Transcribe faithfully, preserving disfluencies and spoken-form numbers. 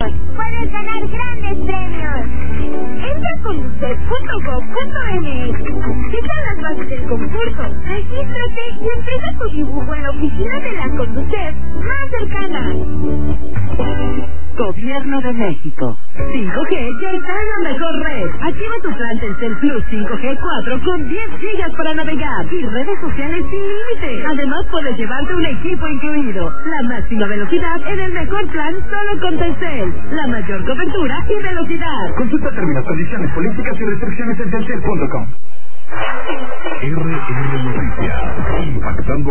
Además, puedes ganar grandes premios. Entra a conducef punto gov punto eme equis. Checa las bases del concurso, regístrate y entrega tu dibujo en la oficina de la Conducef más cercana. Gobierno de México. cinco G ya está en la mejor red. Activa tu plan Telcel Plus cinco G cuatro con diez gigas para navegar y redes sociales sin límite. Además puedes llevarte un equipo incluido. La máxima velocidad en el mejor plan solo con Telcel. La mayor cobertura y velocidad. Consulta términos, condiciones, políticas y restricciones en telcel punto com. R R Noticias, impactando